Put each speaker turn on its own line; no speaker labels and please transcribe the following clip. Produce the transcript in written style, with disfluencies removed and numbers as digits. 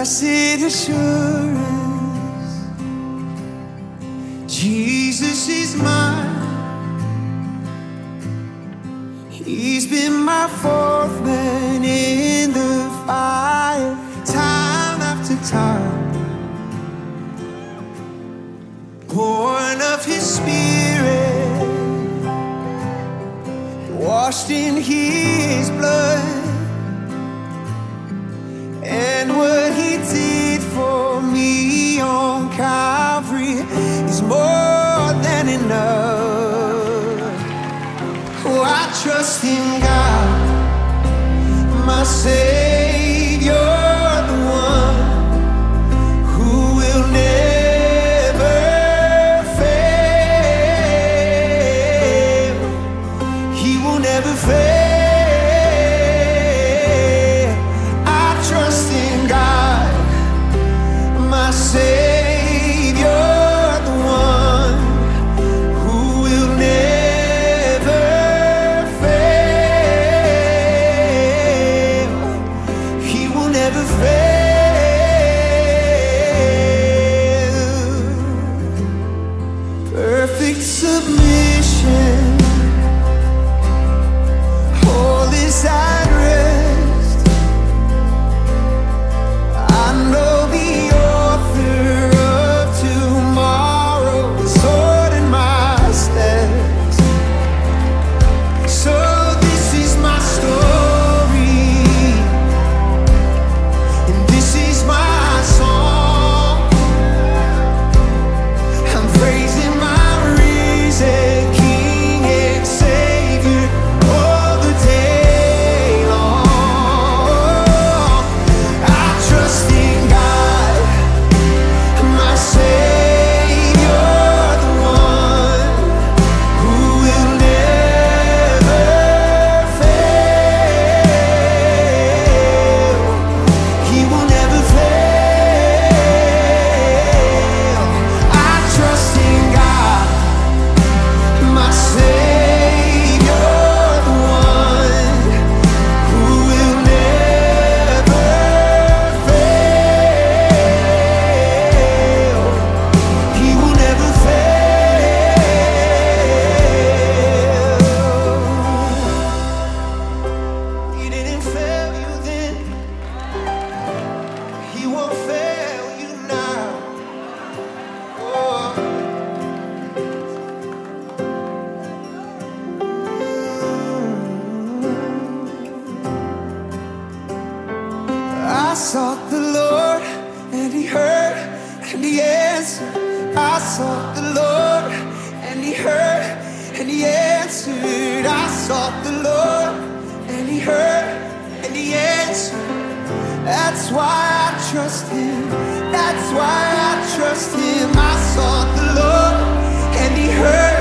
Blessed assurance, Jesus is mine. He's been my fourth man in the fire, time after time. Born of His Spirit, washed in His blood. And what He did for me on Calvary is more than enough. Oh, I trust in God, my Savior, the one who will never fail. He will never fail. Savior, the one who will never fail. He will never fail. Perfect submission, all is at rest. I know the I sought the Lord, and He heard, and He answered. I sought the Lord, and He heard, and He answered. I sought the Lord, and He heard, and He answered. That's why I trust Him. That's why I trust Him. I sought the Lord, and He heard,